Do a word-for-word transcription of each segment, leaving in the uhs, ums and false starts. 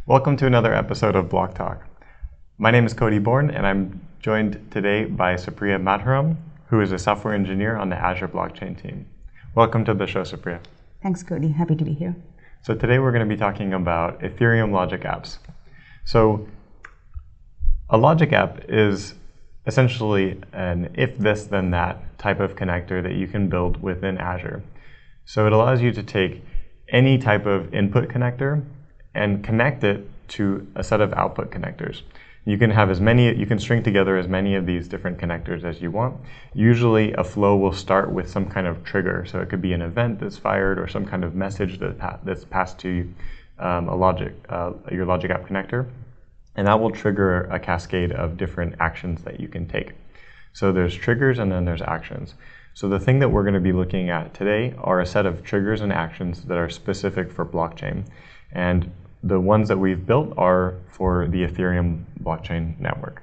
Welcome to another episode of Block Talk. My name is Cody Bourne, and I'm joined today by Supriya Madhuram, who is a software engineer on the Azure blockchain team. Welcome to the show, Supriya. Thanks, Cody. Happy to be here. So today we're going to be talking about Ethereum logic apps. So a logic app is essentially an if this then that type of connector that you can build within Azure. So it allows you to take any type of input connector and connect it to a set of output connectors. You can have as many, you can string together as many of these different connectors as you want. Usually a flow will start with some kind of trigger. So it could be an event that's fired or some kind of message that pa that's passed to um, a logic, uh, your logic app connector. And that will trigger a cascade of different actions that you can take. So there's triggers and then there's actions. So the thing that we're going to be looking at today are a set of triggers and actions that are specific for blockchain. And the ones that we've built are for the Ethereum blockchain network.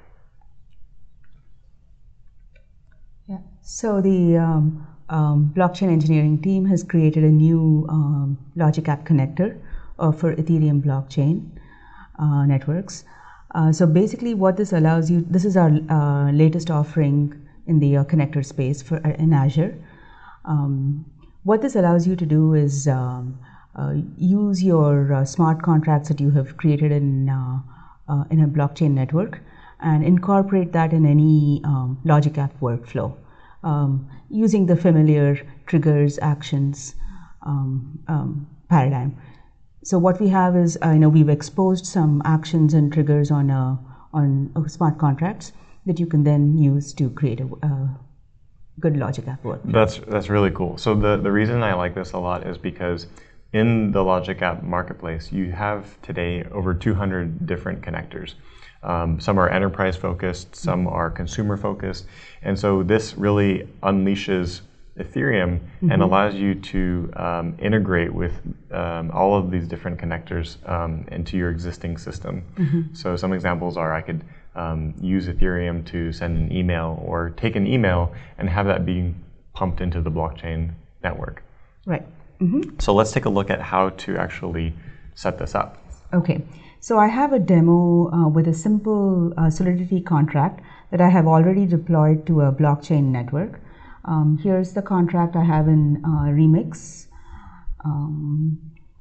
Yeah. So the um, um, blockchain engineering team has created a new um, logic app connector uh, for Ethereum blockchain uh, networks. Uh, so basically what this allows you, this is our uh, latest offering in the uh, connector space for uh, in Azure. Um, what this allows you to do is um, uh, use your uh, smart contracts that you have created in uh, uh, in a blockchain network and incorporate that in any um, logic app workflow um, using the familiar triggers, actions um, um, paradigm. So what we have is, uh, you know, we've exposed some actions and triggers on uh, on uh, smart contracts that you can then use to create a uh, good logic app work. That's that's really cool. So the the reason I like this a lot is because in the logic app marketplace, you have today over two hundred different connectors. Um, some are enterprise focused, some are consumer focused, and so this really unleashes Ethereum mm-hmm. and allows you to um, integrate with um, all of these different connectors um, into your existing system. Mm-hmm. So some examples are I could um, use Ethereum to send an email or take an email and have that being pumped into the blockchain network. Right. Mm-hmm. So let's take a look at how to actually set this up. Okay. So I have a demo uh, with a simple uh, Solidity contract that I have already deployed to a blockchain network. Um, here's the contract I have in uh, Remix. Um,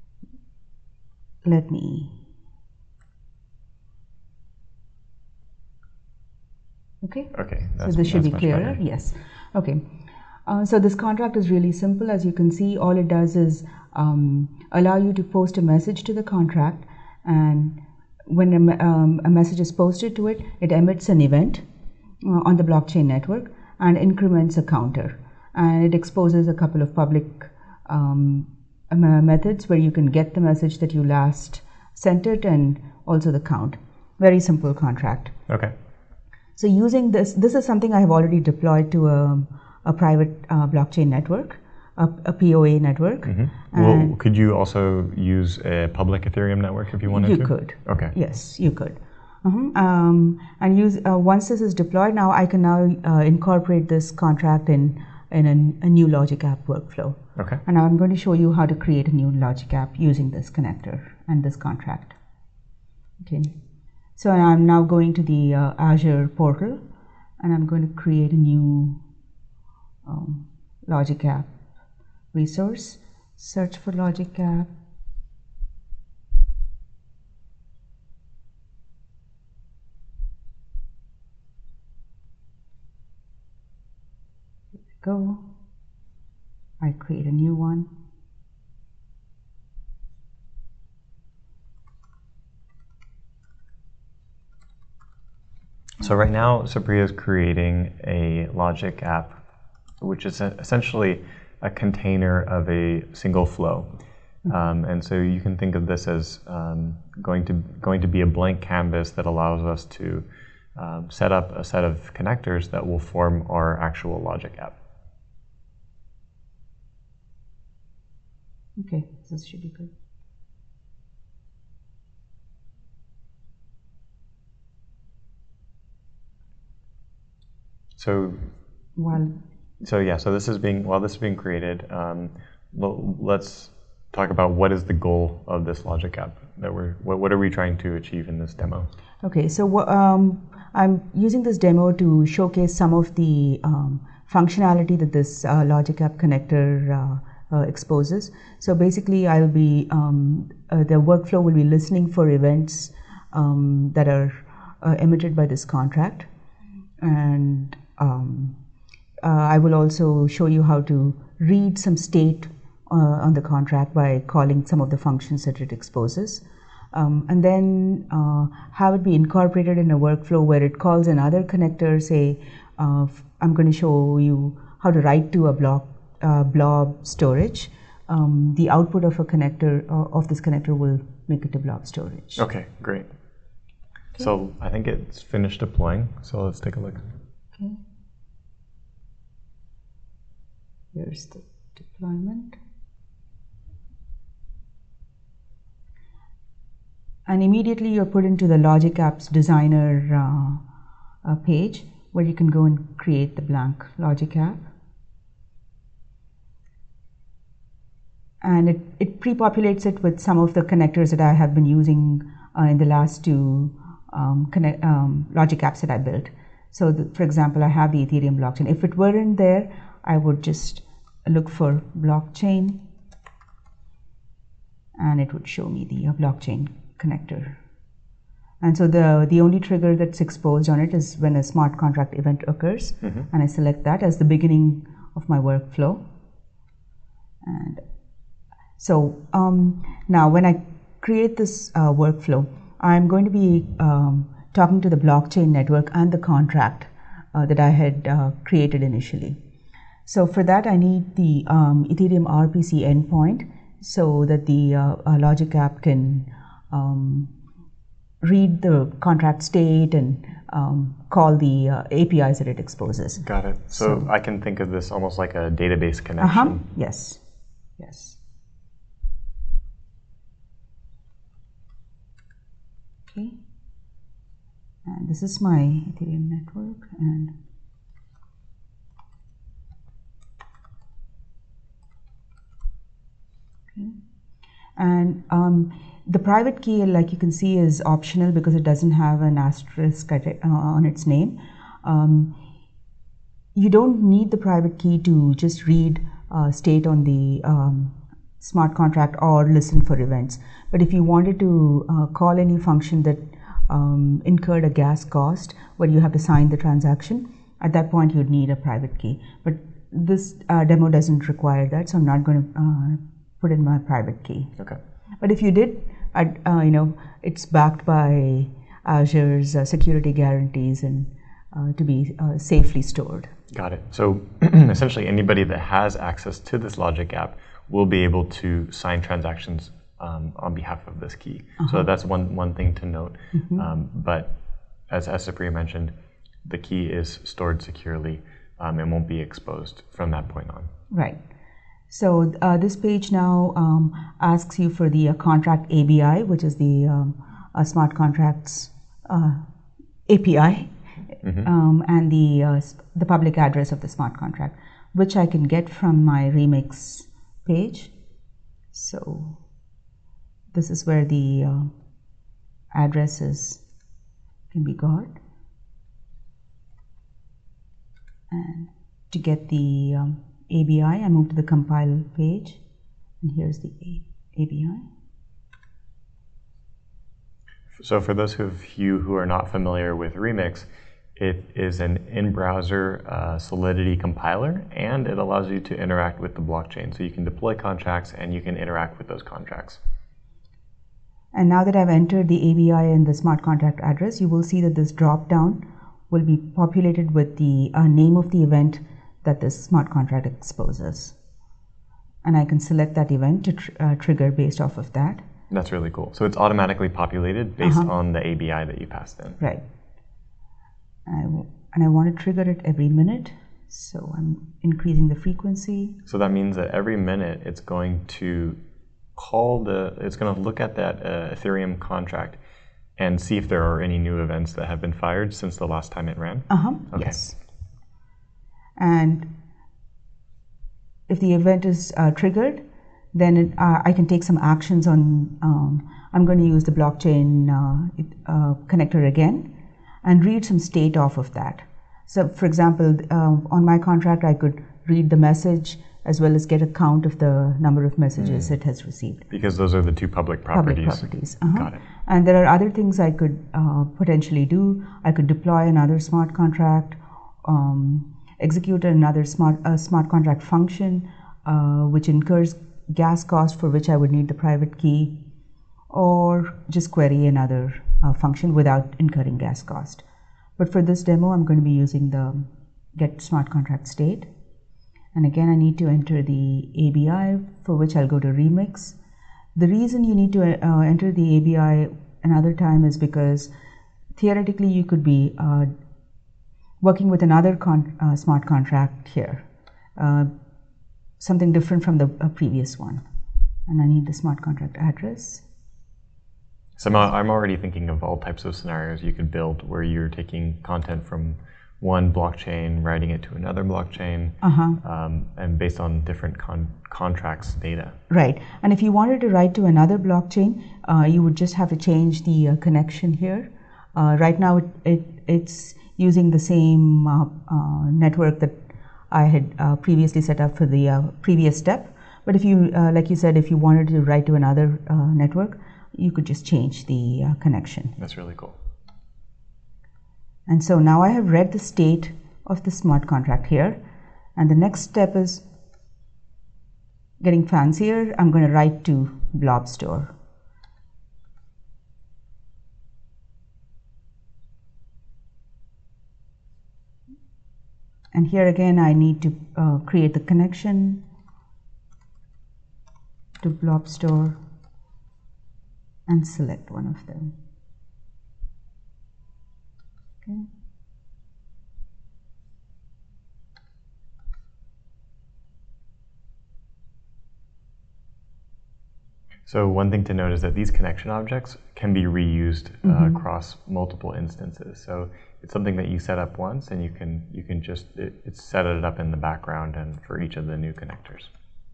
let me. Okay. Okay. So this should be clearer. Yes. Okay. Uh, so this contract is really simple. As you can see, all it does is um, allow you to post a message to the contract, and when a, um, a message is posted to it, it emits an event uh, on the blockchain network and increments a counter, and it exposes a couple of public um, methods where you can get the message that you last sent it and also the count. Very simple contract. Okay. So using this, this is something I have already deployed to a, a private uh, blockchain network, a, a P O A network. Mm-hmm. Well, could you also use a public Ethereum network if you wanted you to? You could. Okay. Yes, you could. Uh-huh. um, and use uh, once this is deployed, now I can now uh, incorporate this contract in in a, a new logic app workflow. Okay. And now I'm going to show you how to create a new logic app using this connector and this contract. Okay. So I'm now going to the uh, Azure portal, and I'm going to create a new um, logic app resource. Search for logic app. Go. I create a new one. So right now, Supriya is creating a logic app, which is a, essentially a container of a single flow. Mm-hmm. um, and so you can think of this as um, going to going to be a blank canvas that allows us to um, set up a set of connectors that will form our actual logic app. Okay, this should be good. So, while so yeah, so this is being while this is being created. Um, let's talk about what is the goal of this logic app that we're, what, what are we trying to achieve in this demo? Okay, so um, I'm using this demo to showcase some of the um, functionality that this uh, logic app connector uh, uh, exposes. So basically, I'll be um, uh, the workflow will be listening for events um, that are uh, emitted by this contract, and um, uh, I will also show you how to read some state uh, on the contract by calling some of the functions that it exposes. Um, and then uh, have it be incorporated in a workflow where it calls another connector, say, uh, I'm going to show you how to write to a blob, uh, blob storage. Um, the output of a connector, uh, of this connector will make it to blob storage. Okay, great. Okay. So I think it's finished deploying, so let's take a look. Okay. Here's the deployment. And immediately you're put into the Logic Apps Designer uh, uh, page where you can go and create the blank Logic app. And it, it pre-populates it with some of the connectors that I have been using uh, in the last two um, connect, um, Logic apps that I built. So the, for example, I have the Ethereum blockchain. If it weren't there, I would just look for blockchain and it would show me the uh, blockchain connector. And so the, the only trigger that's exposed on it is when a smart contract event occurs. Mm-hmm. And I select that as the beginning of my workflow. And so um, now when I create this uh, workflow, I'm going to be um, talking to the blockchain network and the contract uh, that I had uh, created initially. So for that, I need the um, Ethereum R P C endpoint so that the uh, uh, Logic app can um, read the contract state and um, call the uh, A P Is that it exposes. Got it. So, so I can think of this almost like a database connection. Uh-huh. Yes. Yes. Okay. And this is my Ethereum network, and okay. And um, the private key, like you can see, is optional because it doesn't have an asterisk at it, uh, on its name. Um, you don't need the private key to just read uh, state on the um, smart contract or listen for events. But if you wanted to uh, call any function that um, incurred a gas cost where you have to sign the transaction, at that point you'd need a private key. But this uh, demo doesn't require that, so I'm not going to uh, put in my private key. Okay. But if you did, uh, you know, it's backed by Azure's uh, security guarantees and uh, to be uh, safely stored. Got it. So essentially anybody that has access to this Logic app will be able to sign transactions um, on behalf of this key. Uh-huh. So that's one, one thing to note. Mm-hmm. um, but as Supriya mentioned, the key is stored securely um, and won't be exposed from that point on. Right. So uh, this page now um, asks you for the uh, contract A B I, which is the um, uh, smart contracts uh, A P I, mm-hmm. um, and the uh, the public address of the smart contract, which I can get from my Remix page. So this is where the uh, addresses can be got, and to get the um, A B I, I move to the compile page, and here's the A B I. So for those of you who are not familiar with Remix, it is an in-browser uh, Solidity compiler, and it allows you to interact with the blockchain. So you can deploy contracts, and you can interact with those contracts. And now that I've entered the A B I and the smart contract address, you will see that this drop-down will be populated with the uh, name of the event that this smart contract exposes. And I can select that event to tr uh, trigger based off of that. That's really cool. So it's automatically populated based uh-huh. on the A B I that you passed in. Right. And I, w and I want to trigger it every minute. So I'm increasing the frequency. So that means that every minute it's going to call the, it's going to look at that uh, Ethereum contract and see if there are any new events that have been fired since the last time it ran? Uh-huh, okay. Yes. And if the event is uh, triggered, then it, uh, I can take some actions on, um, I'm going to use the blockchain uh, uh, connector again and read some state off of that. So for example, uh, on my contract, I could read the message as well as get a count of the number of messages mm. it has received. Because those are the two public properties. Public properties. Uh-huh. Got it. And there are other things I could uh, potentially do. I could deploy another smart contract, um, execute another smart, uh, smart contract function, uh, which incurs gas cost for which I would need the private key, or just query another uh, function without incurring gas cost. But for this demo, I'm going to be using the get smart contract state. And again, I need to enter the A B I, for which I'll go to Remix. The reason you need to uh, enter the A B I another time is because theoretically you could be uh, working with another con uh, smart contract here, uh, something different from the uh, previous one. And I need the smart contract address. So I'm already thinking of all types of scenarios you could build where you're taking content from one blockchain, writing it to another blockchain, uh-huh. um, and based on different con contracts data. Right. And if you wanted to write to another blockchain, uh, you would just have to change the uh, connection here. Uh, right now, it, it it's using the same uh, uh, network that I had uh, previously set up for the uh, previous step. But if you, uh, like you said, if you wanted to write to another uh, network, you could just change the uh, connection. That's really cool. And so now I have read the state of the smart contract here. And the next step is getting fancier. I'm going to write to Blob Store. And here again, I need to uh, create the connection to Blob Store and select one of them. Okay. So one thing to note is that these connection objects can be reused uh, mm-hmm. across multiple instances. So it's something that you set up once, and you can you can just it, it's set it up in the background and for each of the new connectors.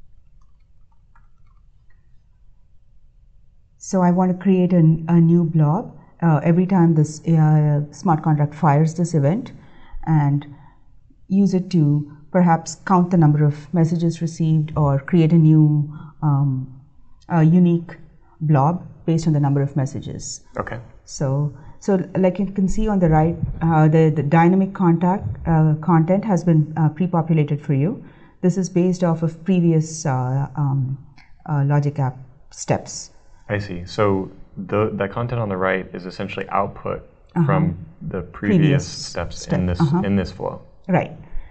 So I want to create a, a new blob. Uh, every time this uh, smart contract fires this event, and use it to perhaps count the number of messages received or create a new um, a unique blob based on the number of messages. Okay. So, so like you can see on the right, uh, the, the dynamic contact uh, content has been uh, pre-populated for you. This is based off of previous uh, um, uh, logic app steps. I see. So the, the content on the right is essentially output uh-huh. from the previous, previous steps step. in this uh-huh. in this flow. Right.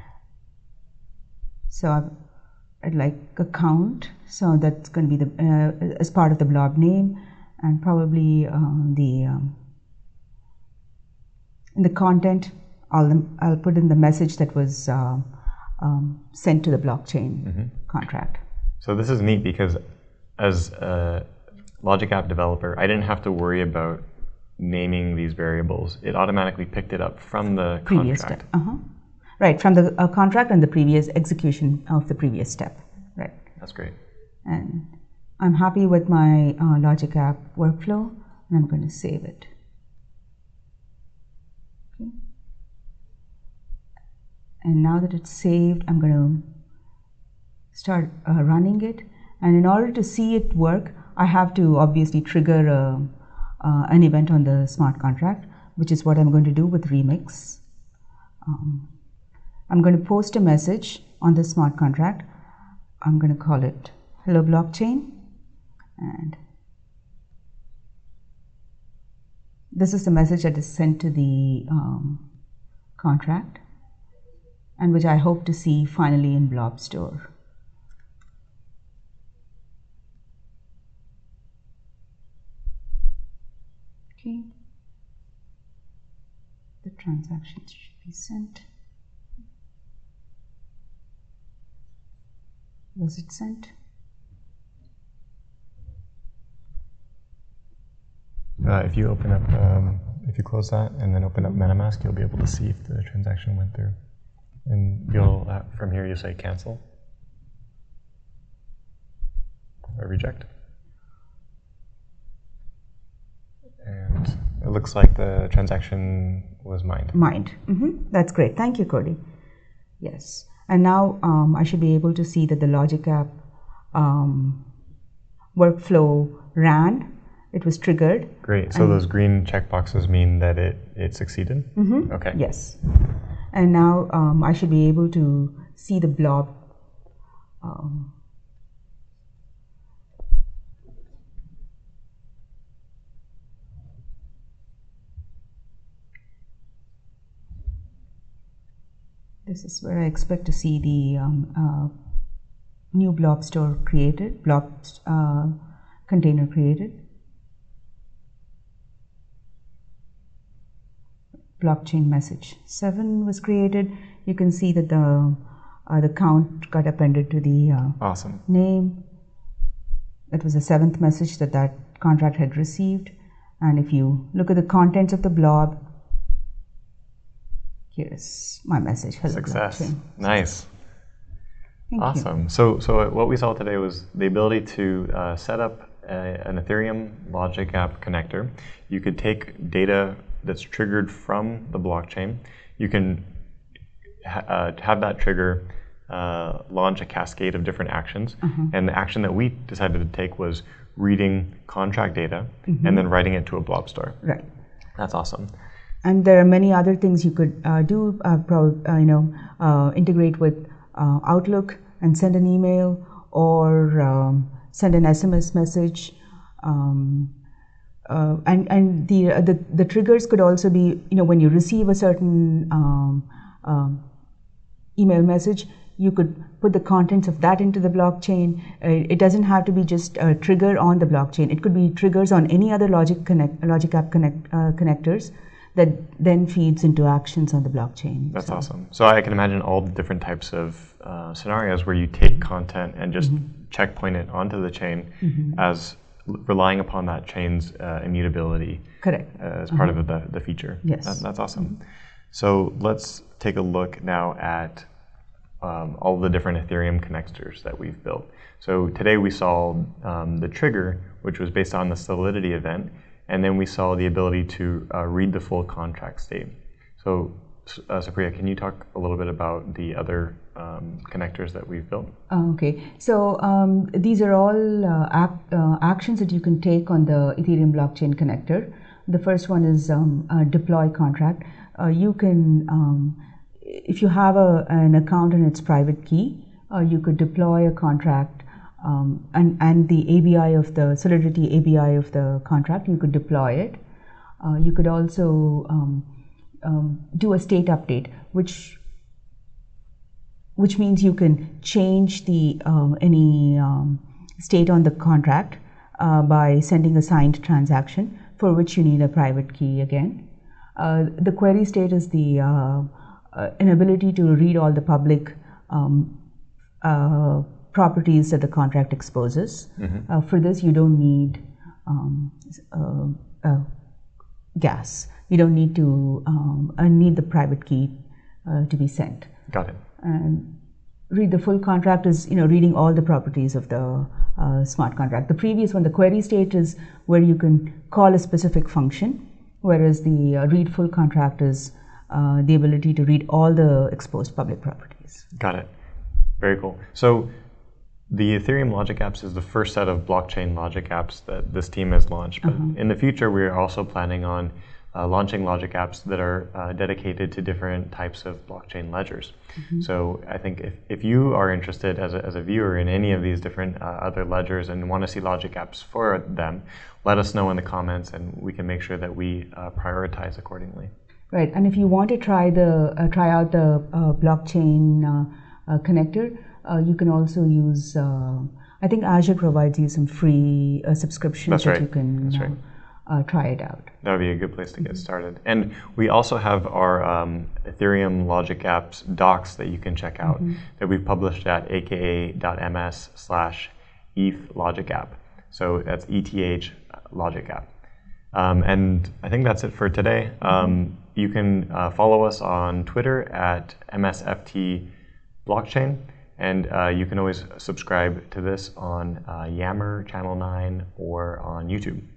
So I've, I'd like a count. So that's going to be the uh, as part of the blob name, and probably uh, the um, in the content I'll I'll put in the message that was uh, um, sent to the blockchain mm-hmm. contract. So this is neat because as a Logic App developer, I didn't have to worry about naming these variables. It automatically picked it up from the previous contract. Step. Uh-huh. Right, from the uh, contract and the previous execution of the previous step. Right. That's great. And I'm happy with my uh, Logic App workflow, and I'm going to save it. Okay. And now that it's saved, I'm going to start uh, running it. And in order to see it work, I have to obviously trigger a, uh, an event on the smart contract, which is what I'm going to do with Remix. Um, I'm going to post a message on the smart contract. I'm going to call it Hello Blockchain. And this is the message that is sent to the um, contract, and which I hope to see finally in Blob Store. Okay. The transactions should be sent. Was it sent? Uh, if you open up, um, if you close that and then open up MetaMask, you'll be able to see if the transaction went through. And you'll, uh, from here, you'll say cancel. a reject. And it looks like the transaction was mined. Mined. Mm-hmm. That's great. Thank you, Cody. Yes. And now um, I should be able to see that the Logic App um, workflow ran. It was triggered. Great. So those green checkboxes mean that it, it succeeded? Mm-hmm. Okay. Yes. And now um, I should be able to see the blob. Um, this is where I expect to see the um, uh, new blob store created, blob uh, container created. Blockchain message seven was created. You can see that the uh, the count got appended to the uh, awesome. name. That was the seventh message that that contract had received. And if you look at the contents of the blob, here's my message. Hello, Success. Blockchain. Nice. Thank awesome. You. So, so what we saw today was the ability to uh, set up a, an Ethereum Logic App connector. You could take data that's triggered from the blockchain. You can ha uh, have that trigger uh, launch a cascade of different actions. Uh-huh. And the action that we decided to take was reading contract data mm-hmm. and then writing it to a blob store. Right. That's awesome. And there are many other things you could uh, do. Uh, pro uh, you know, uh, integrate with uh, Outlook and send an email, or um, send an S M S message. Um, Uh, and and the, uh, the the triggers could also be, you know, when you receive a certain um, um, email message, you could put the contents of that into the blockchain. Uh, it doesn't have to be just a trigger on the blockchain. It could be triggers on any other Logic Connect, Logic App connect, uh, connectors that then feeds into actions on the blockchain. That's so. awesome. So I can imagine all the different types of uh, scenarios where you take content and just mm-hmm. checkpoint it onto the chain mm-hmm. as relying upon that chain's uh, immutability. Correct. Uh, as part uh-huh. of the, the feature. Yes. That, that's awesome. Mm-hmm. So let's take a look now at um, all the different Ethereum connectors that we've built. So today we saw um, the trigger, which was based on the Solidity event, and then we saw the ability to uh, read the full contract state. So uh, Supriya, can you talk a little bit about the other um, connectors that we've built? Okay, so um, these are all uh, app, uh, actions that you can take on the Ethereum blockchain connector. The first one is um, a deploy contract. Uh, you can, um, if you have a, an account and its private key, uh, you could deploy a contract um, and, and the A B I of the Solidity A B I of the contract, you could deploy it. Uh, you could also um, um, do a state update, which which means you can change the um, any um, state on the contract uh, by sending a signed transaction, for which you need a private key again. Uh, the query state is the uh, uh, inability to read all the public um, uh, properties that the contract exposes. Mm-hmm. uh, for this, you don't need um, uh, uh, gas. You don't need to um, uh, need the private key uh, to be sent. Got it. And read the full contract is, you know, reading all the properties of the uh, smart contract. The previous one, the query state, is where you can call a specific function, whereas the uh, read full contract is uh, the ability to read all the exposed public properties. Got it. Very cool. So the Ethereum Logic Apps is the first set of blockchain logic apps that this team has launched. But uh-huh. in the future, we're also planning on Uh, launching logic apps that are uh, dedicated to different types of blockchain ledgers. Mm-hmm. So I think if, if you are interested as a, as a viewer in any of these different uh, other ledgers and want to see logic apps for them, let us know in the comments and we can make sure that we uh, prioritize accordingly. Right, and if you want to try the uh, try out the uh, blockchain uh, uh, connector, uh, you can also use, uh, I think Azure provides you some free uh, subscriptions That's that right. you can That's right. uh, Uh, try it out. That would be a good place to get started. And we also have our um, Ethereum Logic Apps docs that you can check out mm-hmm. that we've published at aka.ms slash ETH Logic App. So that's E T H Logic App. Um, and I think that's it for today. Um, you can uh, follow us on Twitter at M S F T Blockchain. And uh, you can always subscribe to this on uh, Yammer, Channel nine, or on YouTube.